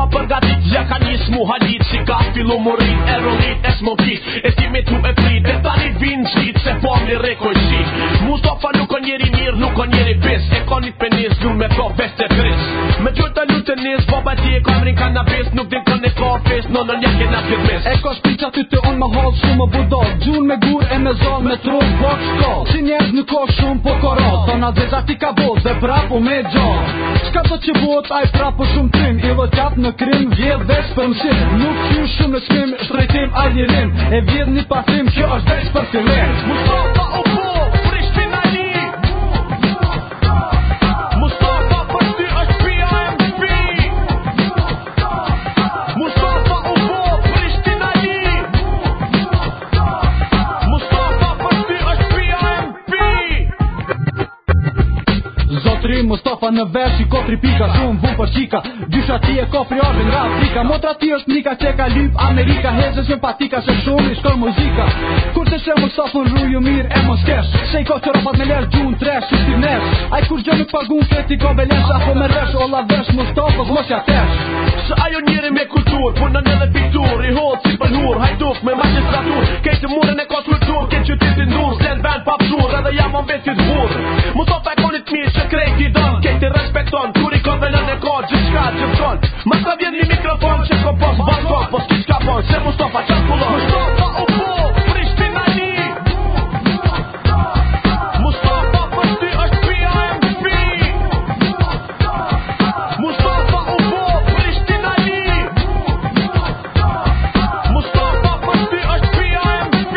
Mustafa përgatit, ja ka nis mu halit, si ka fillu murit, e rollit, e smokit, e ti me tu e prit, e tani vin qit, se famli rekoj qit. Mustafa nuk o njeri mirë, nuk o njeri pis, e ka një penis, lu me ka vest e kris. Me gjojta lutë nis, baba ti e kamrin kanabis, nuk din kën e ka fes, no në njake na firmis. E ka shpica ty të unë më halë shumë budal, gjun me gur e me zal me tron bak shkall. Si njerëz nuk ka shumë po karat, thona zeza ti ka bot dhe prapo me gjall. Shka do që bot, aj prapo shumë trim, i lëqat në krim, vjedh veç për mshim. Nuk qy shumë në shmim, shtrejtim a lirim, e vjedh një pasim, kjo është veç për fillim. Mustafa o po, Prishtina li. Mustafa për ty është PMP. Mustafa o po, Prishtina li. Mustafa për ty është PMP. Zotri Mustafa në vers i kotri pika, shumë vun për qika, dysha ti e kofri ardhin nga Afrika. Motra ti është nika që ka lyp Amerika, hezë simpatika se shumë i shkon muzika. Kur të se Mustafa në rruju mirë e mos kesh, se i ka që rapat me lërë gjun tresh, që ti nesh. Aj kur gjë nuk pagun kreti ka belesh, apo me resh, ola vesh Mustafa vos ja tesh. Se ajo njeri me kultur, punën edhe piktur, i hodh si pëlhur, hajduk me magistratur, kejtë murën e ka sultur, kejtë qytetin dur, s'len ven papshur, edhe jam on vetit vur. Mustafa e konit mirë që krejt i don, kejtë i respekton, kur i ka velën e ka gjithçka gjithçon. Ma sa vjen një mikrofon që ko pos balkon, po s'ki qka pon, se Mustafa qas pullon. Mustafa o po, Prishtina li. Mustafa për ty është PMP. Mustafa o po, Prishtina li. Mustafa për ty është PMP.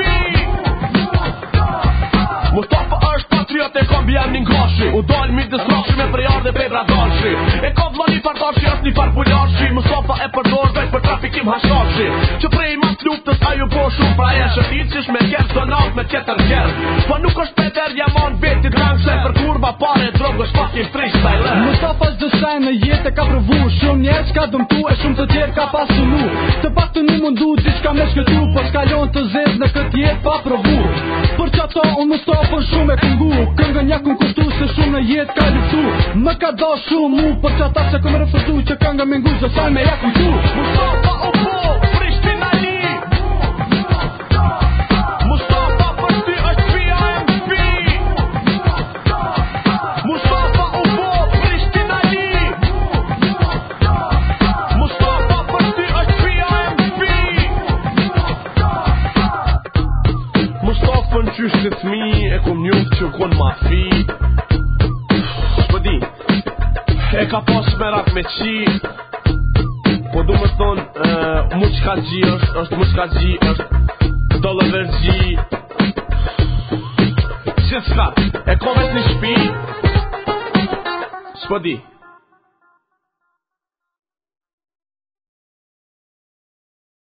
Mustafa është patriot e kom bjem një ngashi, u dal midis rafshi me prejar dhe pebra dalshi. E ka vla një fartashi, është një farpullarshi, Mustafa e përdor veç për trafikim hashtashi. Që prej mas luftës aju po shumë pra e shëtit, qish me kjerë zonat me qeter kjerë. Po nuk është peder jamon betit rangse, për kurba pare drogë është fucking freestyle. Mustafa është dësaj në jetë e ka provu, shumë njerës ka dëmtu e shumë të tjerë ka pasunu. Të pak të një mundu, diçka me shkëtu, po s'kallon të zezë në këtë jetë pa provu. Për që ato unë Mustafa shumë e këngu, këngën ja kun kushtu se shumë në jetë ka luftu. Më ka da shumë mu, për që ata që këmë refërtu, që këngën me ngu, zësaj me ja kujtu. Mustafa o po, Prishtina li. Mustafa për ty është PMP. Mustafa o po, Prishtina li. Mustafa për ty është PMP. Mustafa në qysh të thmi, e kum njuft që kun ma fi. Shpëdi, e ka pas merak me qi. Po du me thonë, muçka gji është muçka gji është dollar gji. Gjithçka, e ka vetë një shpi. S'po di.